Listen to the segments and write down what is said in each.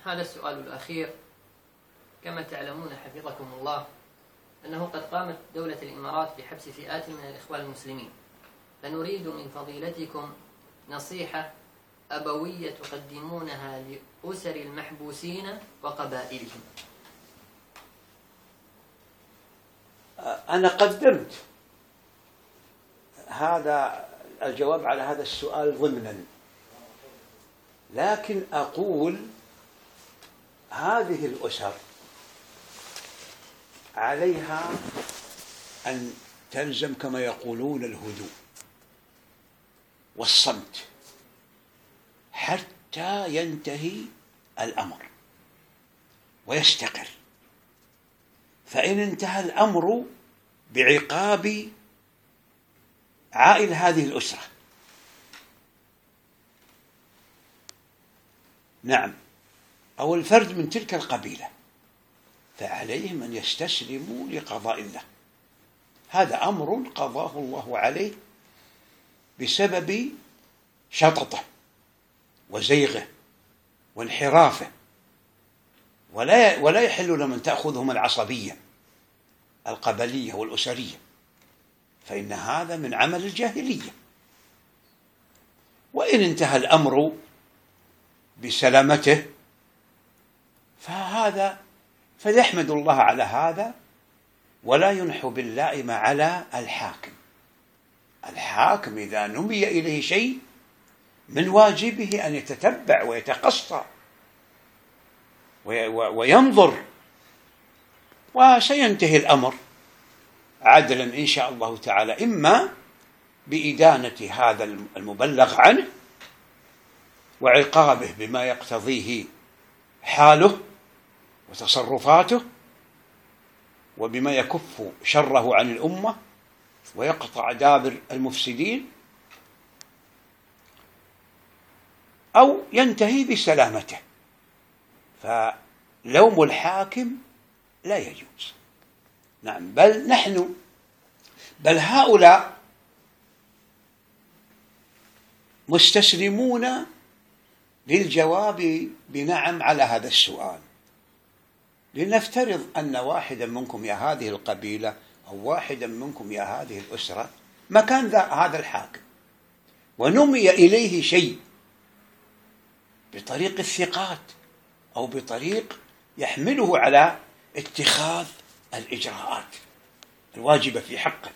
هذا السؤال الأخير. كما تعلمون حفظكم الله أنه قد قامت دولة الإمارات بحبس فئات من الإخوان المسلمين، فنريد من فضيلتكم نصيحة أبوية تقدمونها لأسر المحبوسين وقبائلهم. أنا قدمت هذا الجواب على هذا السؤال ضمنا، لكن أقول هذه الأسر عليها أن تلزم كما يقولون الهدوء والصمت حتى ينتهي الأمر ويستقر. فإن انتهى الأمر بعقاب عائل هذه الأسرة، نعم، أو الفرد من تلك القبيلة، فعليهم أن يستسلموا لقضاء الله. هذا أمر قضاه الله عليه بسبب شططه وزيغه وانحرافه، ولا يحل لمن تأخذهم العصبية القبلية والأسرية، فإن هذا من عمل الجاهلية. وإن انتهى الأمر بسلامته فليحمد الله على هذا، ولا ينحو باللائم على الحاكم. الحاكم إذا نمي إليه شيء من واجبه أن يتتبع ويتقصى وينظر، وسينتهي الأمر عدلا إن شاء الله تعالى، إما بإدانة هذا المبلغ عنه وعقابه بما يقتضيه حاله وتصرفاته، وبما يكف شره عن الأمة ويقطع دابر المفسدين، أو ينتهي بسلامته. فلوم الحاكم لا يجوز. نعم، بل هؤلاء مستسلمون للجواب بنعم على هذا السؤال. لنفترض أن واحدا منكم يا هذه القبيلة أو واحدا منكم يا هذه الأسرة مكان هذا الحاكم، ونمي إليه شيء بطريق الثقات أو بطريق يحمله على اتخاذ الإجراءات الواجبة في حقه،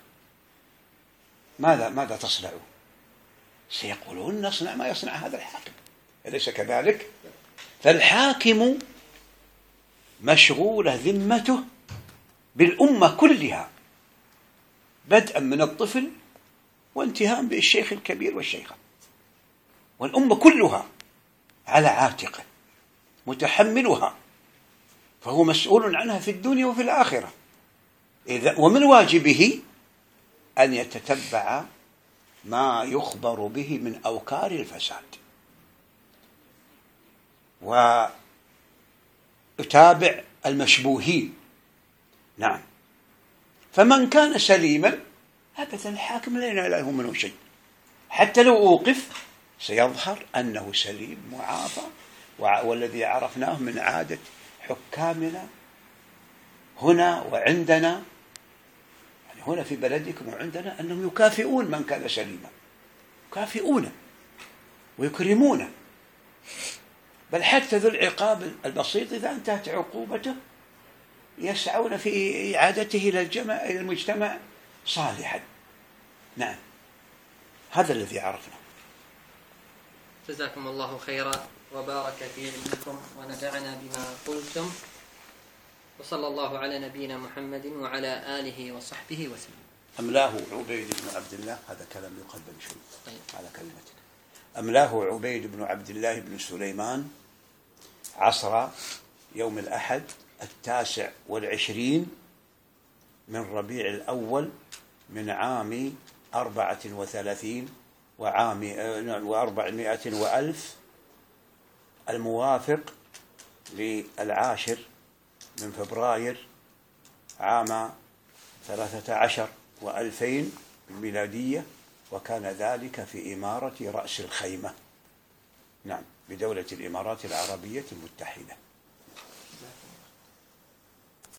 ماذا تصنعون؟ سيقولون نصنع ما يصنع هذا الحاكم، أليس كذلك؟ فالحاكم مشغولة ذمته بالأمة كلها، بدءا من الطفل وانتهاء بالشيخ الكبير والشيخة، والأمة كلها على عاتقه متحملها، فهو مسؤول عنها في الدنيا وفي الآخرة. ومن واجبه أن يتتبع ما يخبر به من أوكار الفساد، ويتابع المشبوهين. نعم، فمن كان سليما أبدا الحاكم لا يناله منه شيء، حتى لو أوقف سيظهر أنه سليم معافى. والذي عرفناه من عادة حكامنا هنا وعندنا، يعني هنا في بلدكم وعندنا، أنهم يكافئون من كان سليما، يكافئونه ويكرمونه، بل حتى ذو العقاب البسيط إذا انتهت عقوبته يسعون في إعادته إلى المجتمع صالحا. نعم، هذا الذي عرفنا. جزاكم الله خيرا وبارك في علمكم ونفعنا بما قلتم، وصلى الله على نبينا محمد وعلى آله وصحبه وسلم. أملاه عبيد بن عبد الله، هذا كلام يقدم شوي على كلمتك. أملاه عبيد بن عبد الله بن سليمان عصر يوم الأحد 29 من ربيع الأول من عام 34 و400 وألف، الموافق للعاشر من فبراير عام 13 و2000 الميلادية، وكان ذلك في إمارة رأس الخيمة. نعم. بدولة الإمارات العربية المتحدة.